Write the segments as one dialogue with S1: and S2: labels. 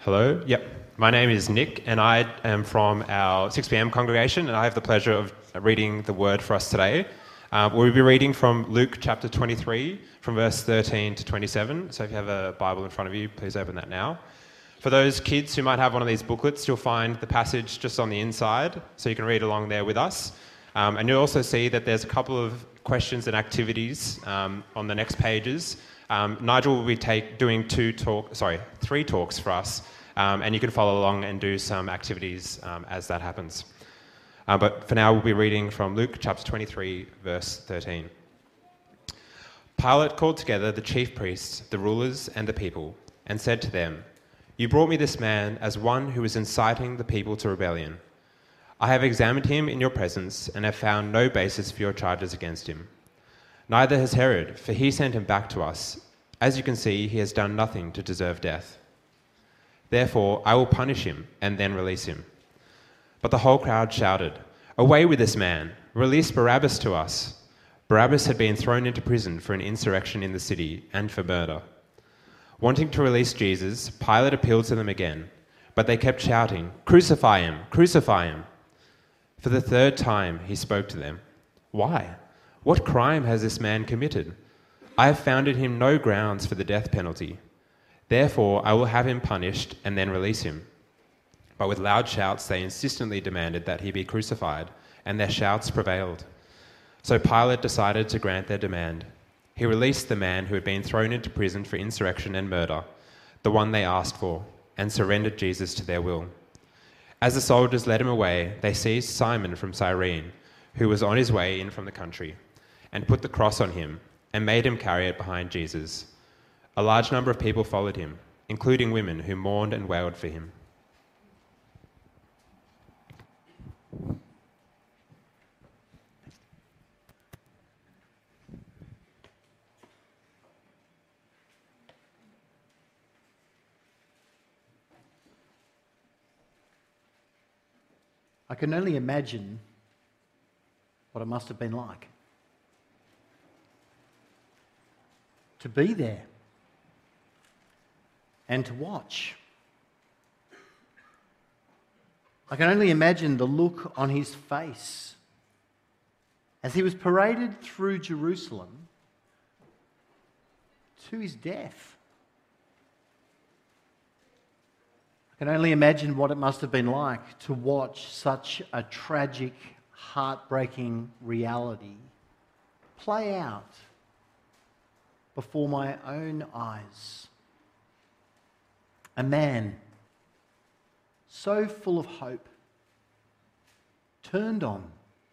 S1: Hello. Yep. My name is Nick, and I am from our 6 p.m. congregation, and I have the pleasure of reading the word for us today. We'll be reading from Luke chapter 23, from verse 13 to 27. So if you have a Bible in front of you, please open that now. For those kids who might have one of these booklets, you'll find the passage just on the inside, so you can read along there with us. And you'll also see that there's a couple of questions and activities on the next pages. Nigel will be doing 3 talks for us, and you can follow along and do some activities as that happens. But for now, we'll be reading from Luke chapter 23, verse 13. Pilate called together the chief priests, the rulers, and the people, and said to them, "You brought me this man as one who is inciting the people to rebellion. I have examined him in your presence and have found no basis for your charges against him. Neither has Herod, for he sent him back to us. As you can see, he has done nothing to deserve death. Therefore, I will punish him and then release him." But the whole crowd shouted, "Away with this man! Release Barabbas to us!" Barabbas had been thrown into prison for an insurrection in the city and for murder. Wanting to release Jesus, Pilate appealed to them again, but they kept shouting, "Crucify him! Crucify him!" For the third time he spoke to them. "Why? What crime has this man committed? I have found in him no grounds for the death penalty. Therefore I will have him punished and then release him." But with loud shouts they insistently demanded that he be crucified, and their shouts prevailed. So Pilate decided to grant their demand. He released the man who had been thrown into prison for insurrection and murder, the one they asked for, and surrendered Jesus to their will. As the soldiers led him away, they seized Simon from Cyrene, who was on his way in from the country, and put the cross on him, and made him carry it behind Jesus. A large number of people followed him, including women who mourned and wailed for him.
S2: I can only imagine what it must have been like to be there and to watch. I can only imagine the look on his face as he was paraded through Jerusalem to his death. I can only imagine what it must have been like to watch such a tragic, heartbreaking reality play out before my own eyes. A man so full of hope turned on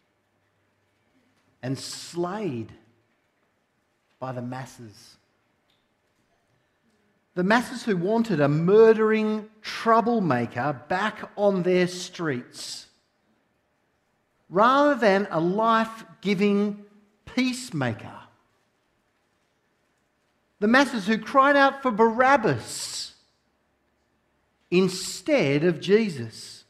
S2: and slayed by the masses. The masses who wanted a murdering troublemaker back on their streets, rather than a life-giving peacemaker. The masses who cried out for Barabbas instead of Jesus.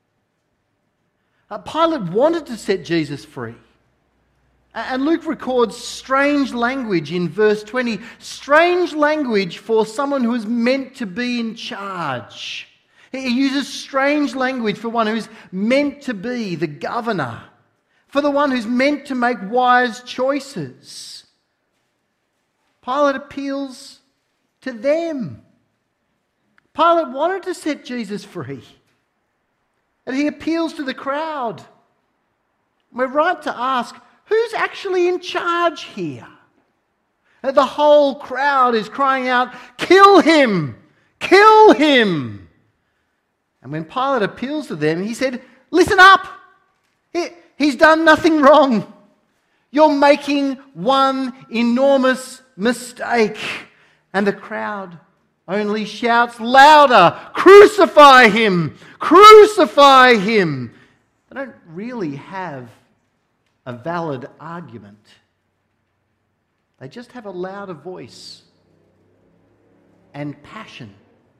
S2: Pilate wanted to set Jesus free. And Luke records strange language in verse 20. Strange language for someone who is meant to be in charge. He uses strange language for one who's meant to be the governor, for the one who's meant to make wise choices. Pilate appeals to them. Pilate wanted to set Jesus free, and he appeals to the crowd. We're right to ask, who's actually in charge here? The whole crowd is crying out, "Kill him! Kill him!" And when Pilate appeals to them, he said, "Listen up! He's done nothing wrong. You're making one enormous mistake." And the crowd only shouts louder, "Crucify him! Crucify him!" They don't really have a valid argument. They just have a louder voice and passion.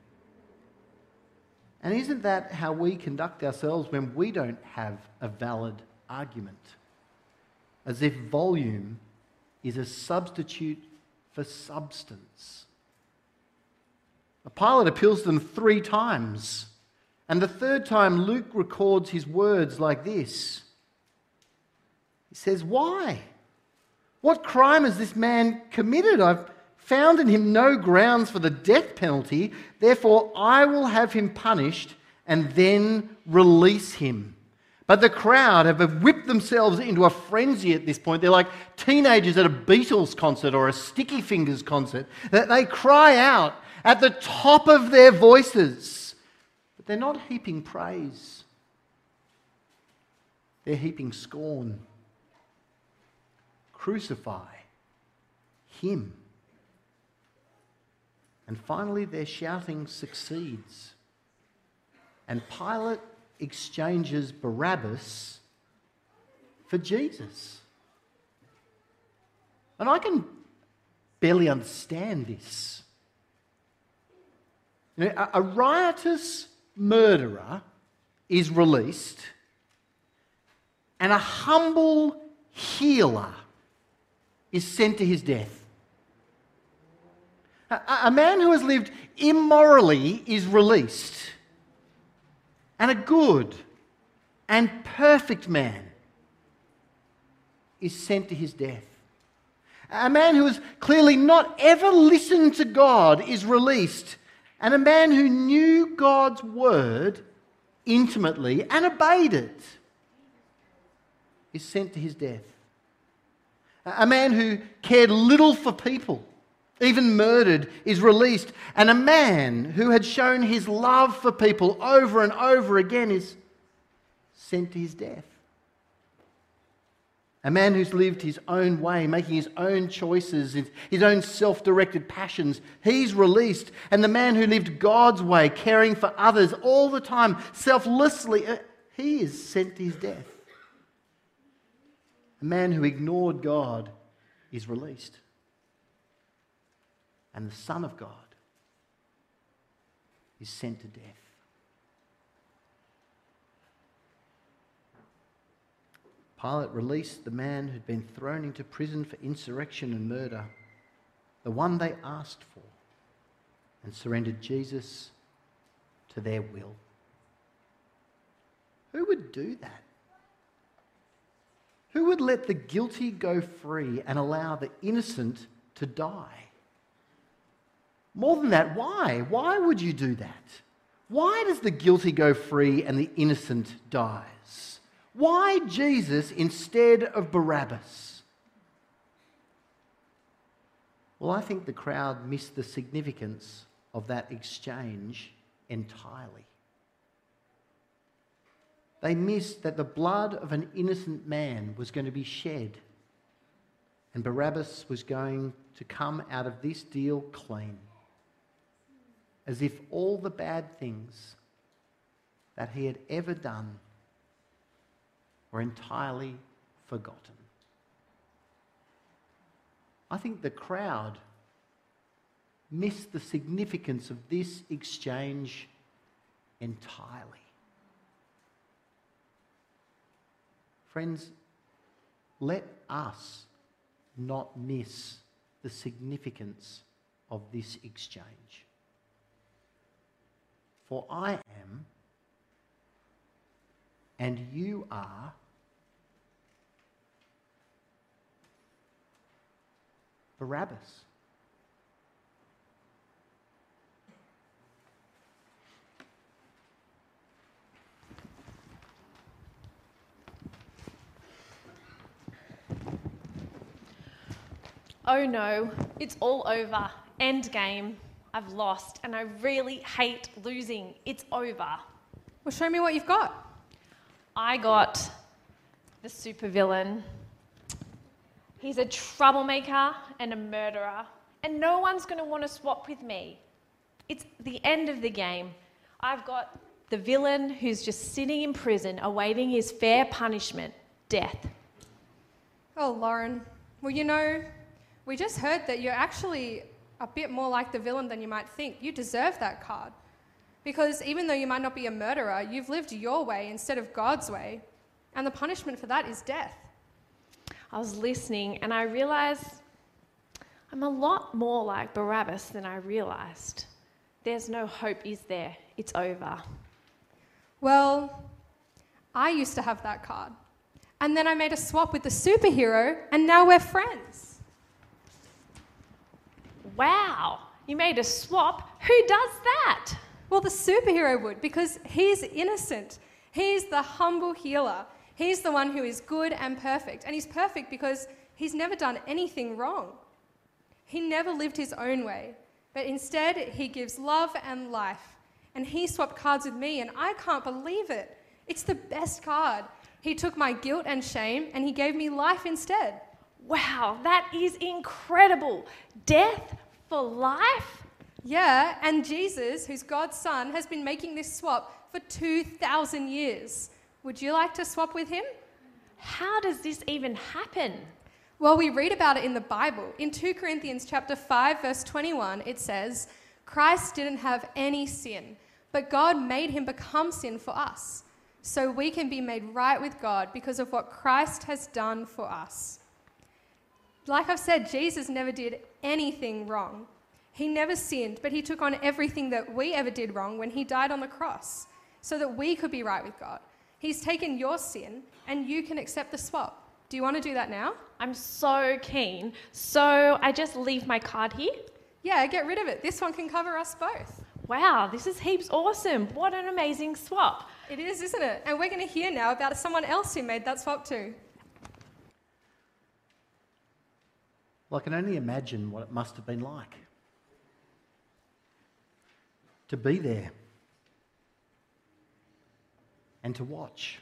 S2: And isn't that how we conduct ourselves when we don't have a valid argument? As if volume is a substitute for substance. Pilate appeals to them 3 times. And the 3rd time, Luke records his words like this. He says, "Why? What crime has this man committed? I've found in him no grounds for the death penalty. Therefore, I will have him punished and then release him." But the crowd have whipped themselves into a frenzy at this point. They're like teenagers at a Beatles concert or a Sticky Fingers concert. They cry out at the top of their voices. But they're not heaping praise. They're heaping scorn. Crucify him. And finally, their shouting succeeds. And Pilate exchanges Barabbas for Jesus. And I can barely understand this. You know, a riotous murderer is released, and a humble healer is sent to his death. A man who has lived immorally is released, and a good and perfect man is sent to his death. A man who has clearly not ever listened to God is released, and a man who knew God's word intimately and obeyed it is sent to his death. A man who cared little for people, even murdered, is released. And a man who had shown his love for people over and over again is sent to his death. A man who's lived his own way, making his own choices, his own self-directed passions, he's released. And the man who lived God's way, caring for others all the time, selflessly, he is sent to his death. A man who ignored God is released. And the Son of God is sent to death. Pilate released the man who'd been thrown into prison for insurrection and murder, the one they asked for, and surrendered Jesus to their will. Who would do that? Who would let the guilty go free and allow the innocent to die? More than that, why? Why would you do that? Why does the guilty go free and the innocent dies? Why Jesus instead of Barabbas? Well, I think the crowd missed the significance of that exchange entirely. They missed that the blood of an innocent man was going to be shed, and Barabbas was going to come out of this deal clean, as if all the bad things that he had ever done were entirely forgotten. I think the crowd missed the significance of this exchange entirely. Friends, let us not miss the significance of this exchange. For I am, and you are, Barabbas.
S3: Oh no, it's all over. End game. I've lost, and I really hate losing. It's over.
S4: Well, show me what you've got.
S3: I got the supervillain. He's a troublemaker and a murderer, and no one's going to want to swap with me. It's the end of the game. I've got the villain who's just sitting in prison awaiting his fair punishment, death.
S4: Oh, Lauren. Well, you know, we just heard that you're actually a bit more like the villain than you might think. You deserve that card. Because even though you might not be a murderer, you've lived your way instead of God's way. And the punishment for that is death.
S3: I was listening and I realised I'm a lot more like Barabbas than I realised. there's no hope, is there? It's over.
S4: Well, I used to have that card. And then I made a swap with the superhero, and now we're friends.
S3: Wow, you made a swap. Who does that?
S4: Well, the superhero would, because he's innocent. He's the humble healer. He's the one who is good and perfect. And he's perfect because he's never done anything wrong. He never lived his own way, but instead he gives love and life. And he swapped cards with me, and I can't believe it. It's the best card. He took my guilt and shame, and he gave me life instead.
S3: Wow, that is incredible. Death for life?
S4: Yeah, and Jesus, who's God's son, has been making this swap for 2,000 years. Would you like to swap with him?
S3: How does this even happen?
S4: Well, we read about it in the Bible. In 2 Corinthians chapter 5, verse 21, it says, Christ didn't have any sin, but God made him become sin for us, so we can be made right with God because of what Christ has done for us. Like I've said, Jesus never did anything wrong. He never sinned, but he took on everything that we ever did wrong when he died on the cross, so that we could be right with God. He's taken your sin, and you can accept the swap. Do you want to do that now?
S3: I'm so keen. So I just leave my card here?
S4: Yeah, get rid of it. This one can cover us both.
S3: Wow, this is heaps awesome. What an amazing swap.
S4: It is, isn't it? And we're going to hear now about someone else who made that swap too.
S2: Well, I can only imagine what it must have been like to be there and to watch.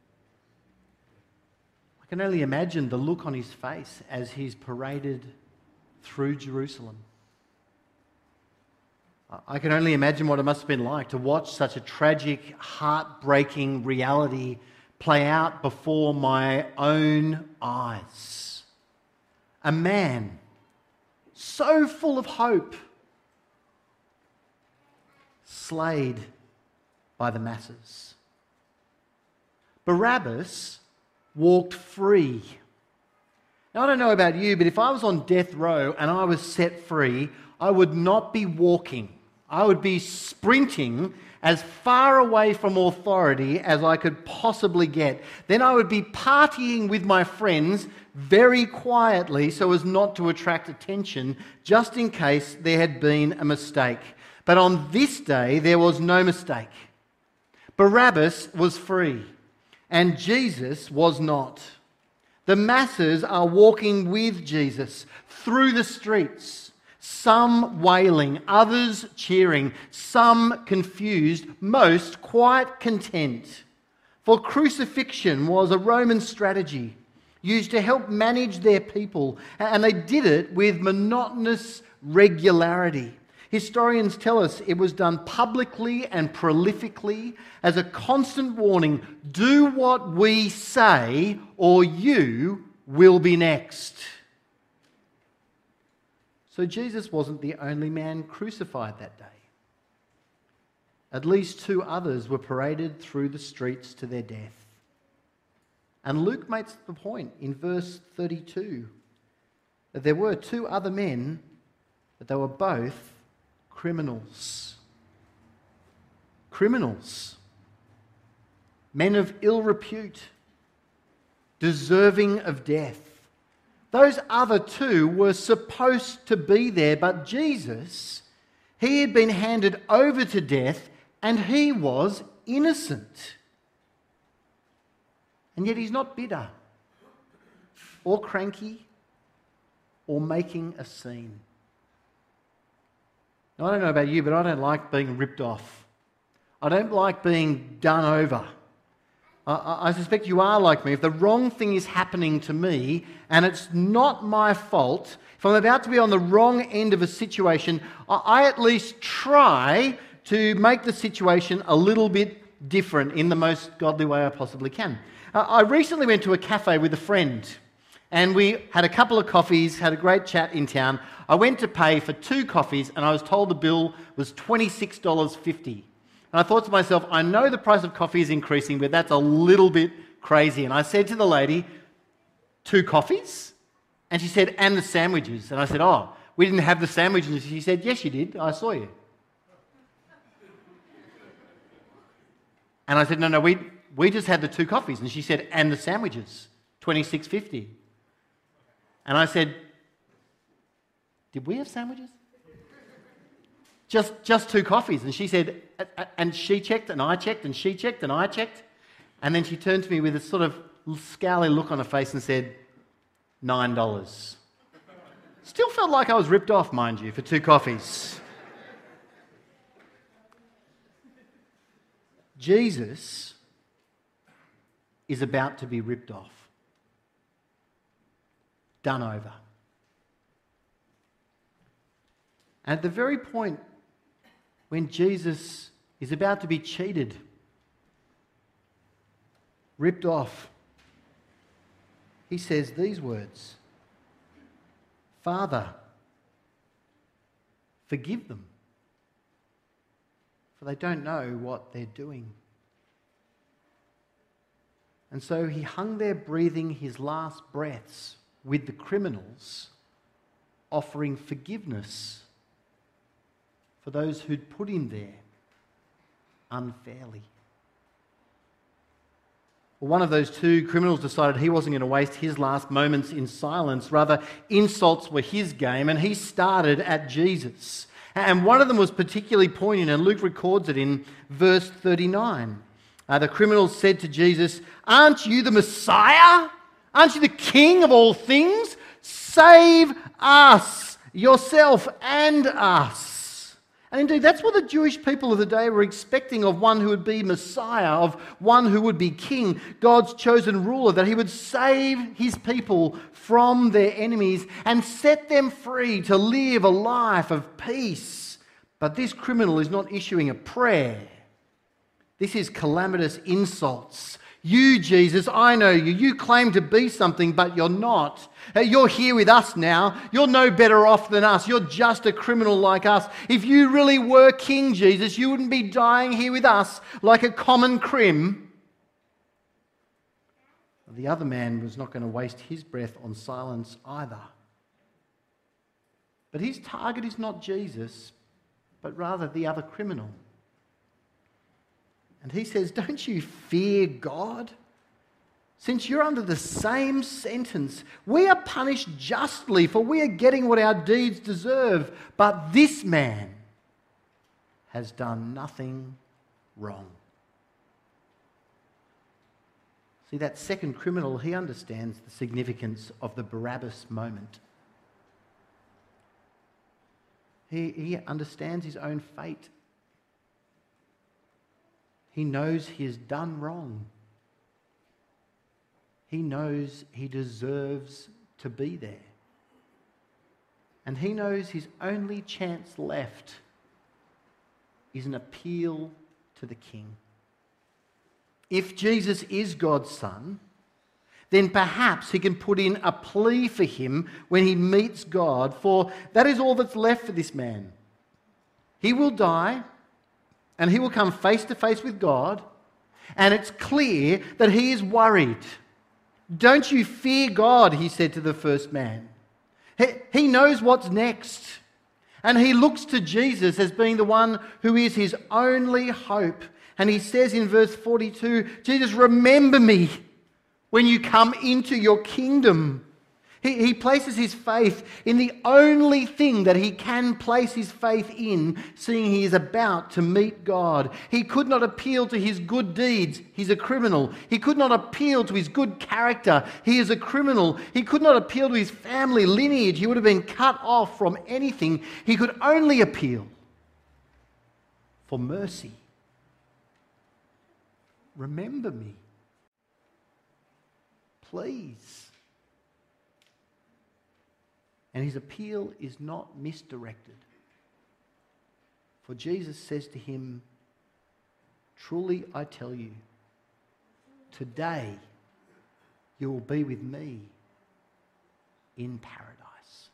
S2: I can only imagine the look on his face as he's paraded through Jerusalem. I can only imagine what it must have been like to watch such a tragic, heartbreaking reality play out before my own eyes. A man so full of hope, slayed by the masses. Barabbas walked free. Now, I don't know about you, but if I was on death row and I was set free, I would not be walking. I would be sprinting as far away from authority as I could possibly get. Then I would be partying with my friends very quietly so as not to attract attention, just in case there had been a mistake. But on this day, there was no mistake. Barabbas was free, and Jesus was not. The masses are walking with Jesus through the streets, some wailing, others cheering, some confused, most quite content. For crucifixion was a Roman strategy used to help manage their people, and they did it with monotonous regularity. Historians tell us it was done publicly and prolifically as a constant warning, do what we say or you will be next. So Jesus wasn't the only man crucified that day. At least two others were paraded through the streets to their death. And Luke makes the point in verse 32 that there were two other men, but they were both criminals. Criminals. Men of ill repute, deserving of death. Those other two were supposed to be there, but Jesus, he had been handed over to death and he was innocent. And yet he's not bitter or cranky or making a scene. Now, I don't know about you, but I don't like being ripped off. I don't like being done over. I suspect you are like me. If the wrong thing is happening to me and it's not my fault, if I'm about to be on the wrong end of a situation, I at least try to make the situation a little bit different in the most godly way I possibly can. I recently went to a cafe with a friend and we had a couple of coffees, had a great chat in town. I went to pay for 2 coffees and I was told the bill was $26.50. And I thought to myself, I know the price of coffee is increasing, but that's a little bit crazy. And I said to the lady, 2 coffees? And she said, and the sandwiches. And I said, oh, we didn't have the sandwiches. She said, yes, you did. I saw you. And I said, no, we just had the 2 coffees. And she said, and the sandwiches, $26.50. And I said, did we have sandwiches? Just 2 coffees. And she said, and she checked, and I checked, and she checked, and I checked. And then she turned to me with a sort of scowly look on her face and said, $9. Still felt like I was ripped off, mind you, for 2 coffees. Jesus is about to be ripped off. Done over. And at the very point when Jesus is about to be cheated, ripped off, he says these words, Father, forgive them, for they don't know what they're doing. And so he hung there breathing his last breaths with the criminals, offering forgiveness for those who'd put him there unfairly. Well, one of those 2 criminals decided he wasn't going to waste his last moments in silence. Rather, insults were his game, and he started at Jesus. And one of them was particularly poignant, and Luke records it in verse 39. The criminals said to Jesus, aren't you the Messiah? Aren't you the King of all things? Save us, yourself and us. And indeed, that's what the Jewish people of the day were expecting of one who would be Messiah, of one who would be King, God's chosen ruler, that he would save his people from their enemies and set them free to live a life of peace. But this criminal is not issuing a prayer. This is calamitous insults. You, Jesus, I know you. You claim to be something, but you're not. You're here with us now. You're no better off than us. You're just a criminal like us. If you really were King Jesus, you wouldn't be dying here with us like a common crim. The other man was not going to waste his breath on silence either. But his target is not Jesus, but rather the other criminal. And he says, don't you fear God? Since you're under the same sentence, we are punished justly, for we are getting what our deeds deserve. But this man has done nothing wrong. See, that second criminal, he understands the significance of the Barabbas moment. He understands his own fate. He knows he has done wrong. He knows he deserves to be there. And he knows his only chance left is an appeal to the King. If Jesus is God's Son, then perhaps he can put in a plea for him when he meets God, for that is all that's left for this man. He will die, and he will come face to face with God, and it's clear that he is worried. Don't you fear God, he said to the first man. He knows what's next, and he looks to Jesus as being the one who is his only hope. And he says in verse 42, Jesus, remember me when you come into your kingdom. He places his faith in the only thing that he can place his faith in, seeing he is about to meet God. He could not appeal to his good deeds. He's a criminal. He could not appeal to his good character. He is a criminal. He could not appeal to his family lineage. He would have been cut off from anything. He could only appeal for mercy. Remember me, please. And his appeal is not misdirected. For Jesus says to him, truly I tell you, today you will be with me in paradise.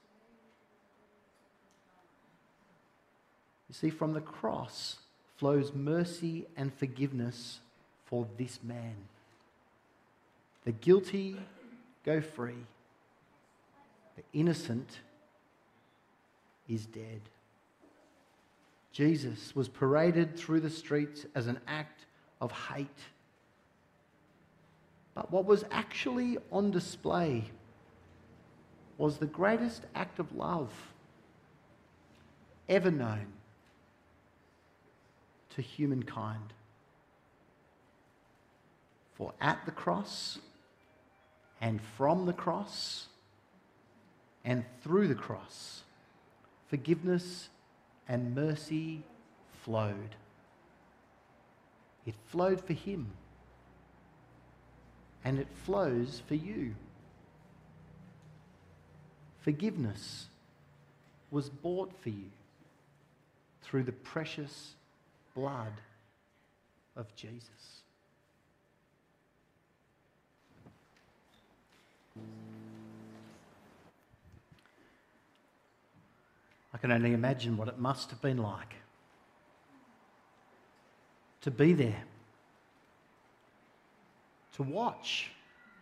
S2: You see, from the cross flows mercy and forgiveness for this man. The guilty go free. The innocent is dead. Jesus was paraded through the streets as an act of hate. But what was actually on display was the greatest act of love ever known to humankind. For at the cross and from the cross and through the cross, forgiveness and mercy flowed. It flowed for him, and it flows for you. Forgiveness was bought for you through the precious blood of Jesus. I can only imagine what it must have been like to be there, to watch.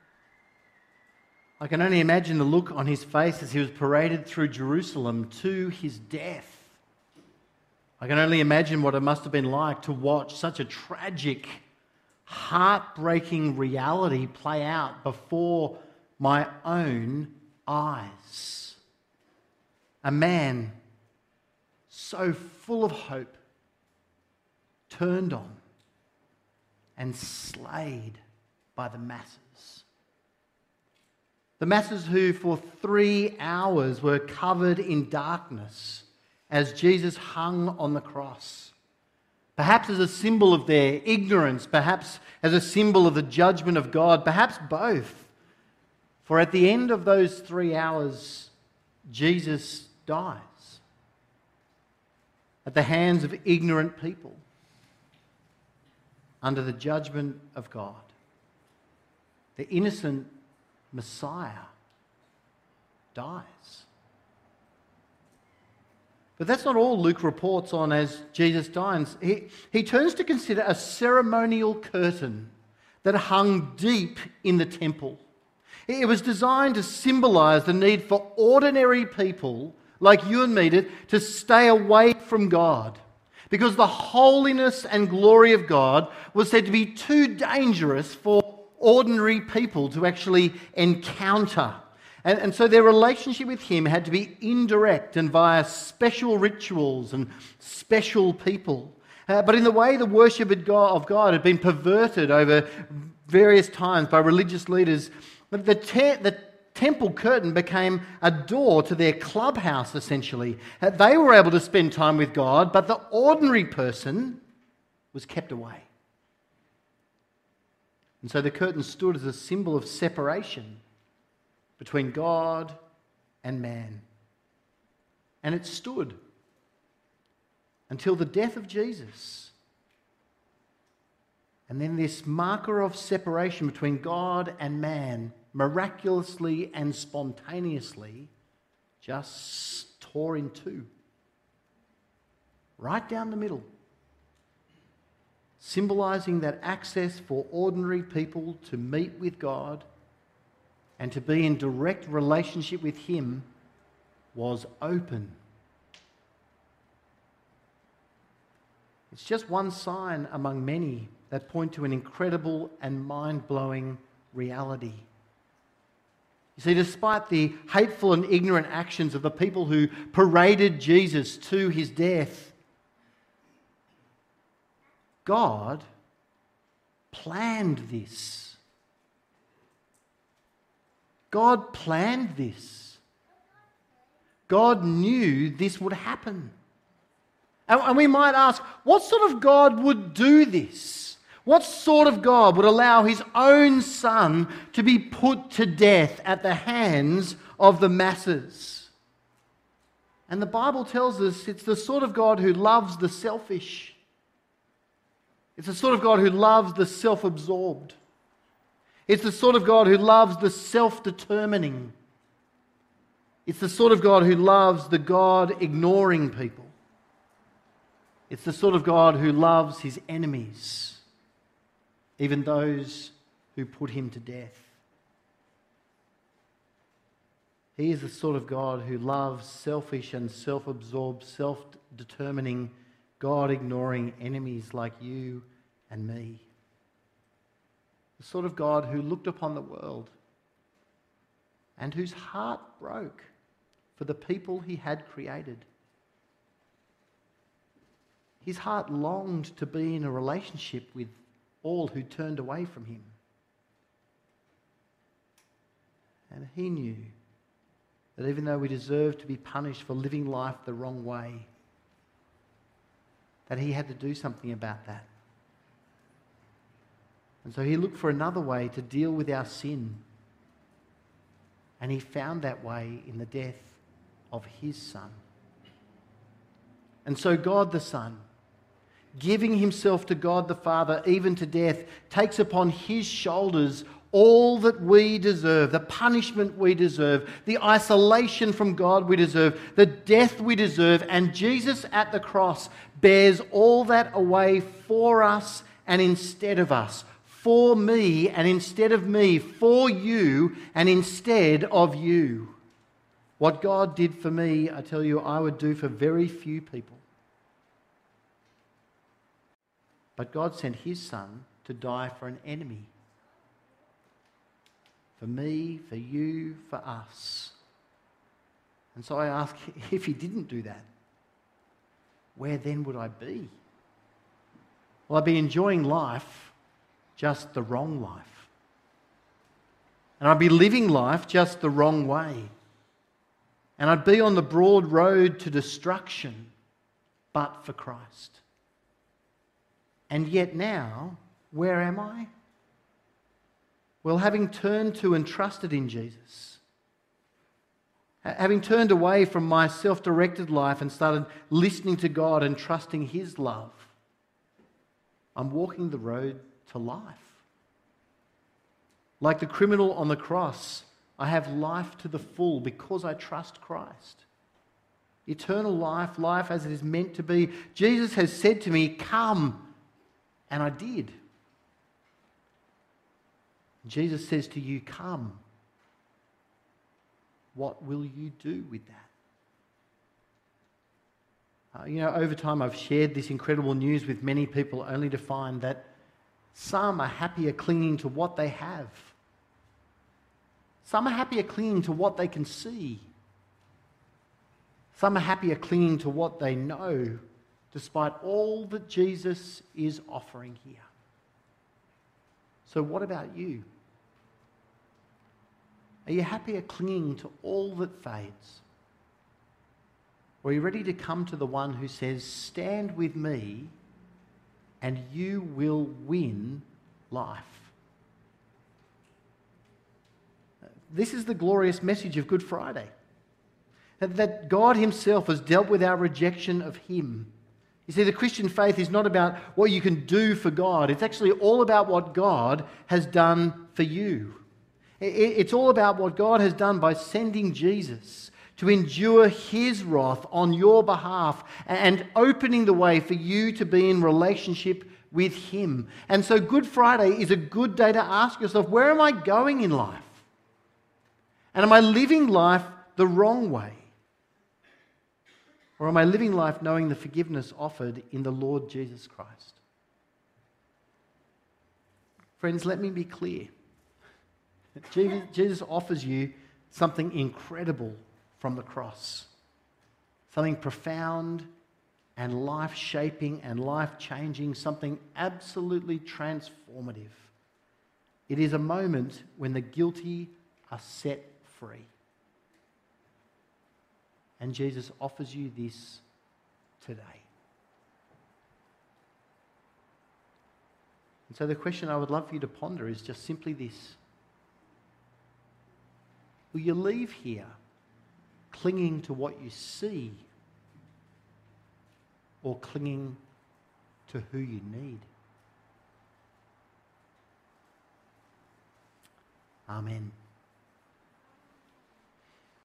S2: I can only imagine the look on his face as he was paraded through Jerusalem to his death. I can only imagine what it must have been like to watch such a tragic, heartbreaking reality play out before my own eyes. A man so full of hope, turned on and slayed by the masses. The masses who for 3 hours were covered in darkness as Jesus hung on the cross. Perhaps as a symbol of their ignorance, perhaps as a symbol of the judgment of God, perhaps both. For at the end of those 3 hours, Jesus dies at the hands of ignorant people under the judgment of God. The innocent Messiah dies. But that's not all Luke reports on as Jesus dies. He turns to consider a ceremonial curtain that hung deep in the temple. It was designed to symbolize the need for ordinary people like you and me to stay away from God, because the holiness and glory of God was said to be too dangerous for ordinary people to actually encounter. And so their relationship with him had to be indirect and via special rituals and special people. But in the way the worship of God had been perverted over various times by religious leaders, the temple curtain became a door to their clubhouse, essentially. They were able to spend time with God, but the ordinary person was kept away. And so the curtain stood as a symbol of separation between God and man. And it stood until the death of Jesus. And then this marker of separation between God and man miraculously and spontaneously just tore in two. Right down the middle. Symbolizing that access for ordinary people to meet with God and to be in direct relationship with him was open. It's just one sign among many that point to an incredible and mind-blowing reality. You see, despite the hateful and ignorant actions of the people who paraded Jesus to his death, God planned this. God planned this. God knew this would happen. And we might ask, what sort of God would do this? What sort of God would allow his own son to be put to death at the hands of the masses? And the Bible tells us it's the sort of God who loves the selfish. It's the sort of God who loves the self-absorbed. It's the sort of God who loves the self-determining. It's the sort of God who loves the God-ignoring people. It's the sort of God who loves his enemies, even those who put him to death. He is the sort of God who loves selfish and self-absorbed, self-determining, God-ignoring enemies like you and me. The sort of God who looked upon the world and whose heart broke for the people he had created. His heart longed to be in a relationship with all who turned away from him. And he knew that even though we deserved to be punished for living life the wrong way, that he had to do something about that. And so he looked for another way to deal with our sin. And he found that way in the death of his Son. And so God the Son, giving himself to God the Father, even to death, takes upon his shoulders all that we deserve, the punishment we deserve, the isolation from God we deserve, the death we deserve, and Jesus at the cross bears all that away for us and instead of us, for me and instead of me, for you and instead of you. What God did for me, I tell you, I would do for very few people. But God sent his Son to die for an enemy. For me, for you, for us. And so I ask, if he didn't do that, where then would I be? Well, I'd be enjoying life, just the wrong life. And I'd be living life just the wrong way. And I'd be on the broad road to destruction, but for Christ. And yet now, where am I? Well, having turned to and trusted in Jesus, having turned away from my self-directed life and started listening to God and trusting his love, I'm walking the road to life. Like the criminal on the cross, I have life to the full because I trust Christ. Eternal life, life as it is meant to be. Jesus has said to me, come, and I did. Jesus says to you, come. What will you do with that? Over time I've shared this incredible news with many people only to find that some are happier clinging to what they have. Some are happier clinging to what they can see. Some are happier clinging to what they know, despite all that Jesus is offering here. So what about you? Are you happier clinging to all that fades? Or are you ready to come to the one who says, stand with me and you will win life? This is the glorious message of Good Friday. That God himself has dealt with our rejection of him. You see, the Christian faith is not about what you can do for God. It's actually all about what God has done for you. It's all about what God has done by sending Jesus to endure his wrath on your behalf and opening the way for you to be in relationship with him. And so Good Friday is a good day to ask yourself, where am I going in life? And am I living life the wrong way? Or am I living life knowing the forgiveness offered in the Lord Jesus Christ? Friends, let me be clear. Jesus offers you something incredible from the cross. Something profound and life-shaping and life-changing, something absolutely transformative. It is a moment when the guilty are set free. And Jesus offers you this today. And so the question I would love for you to ponder is just simply this. Will you leave here clinging to what you see or clinging to who you need? Amen.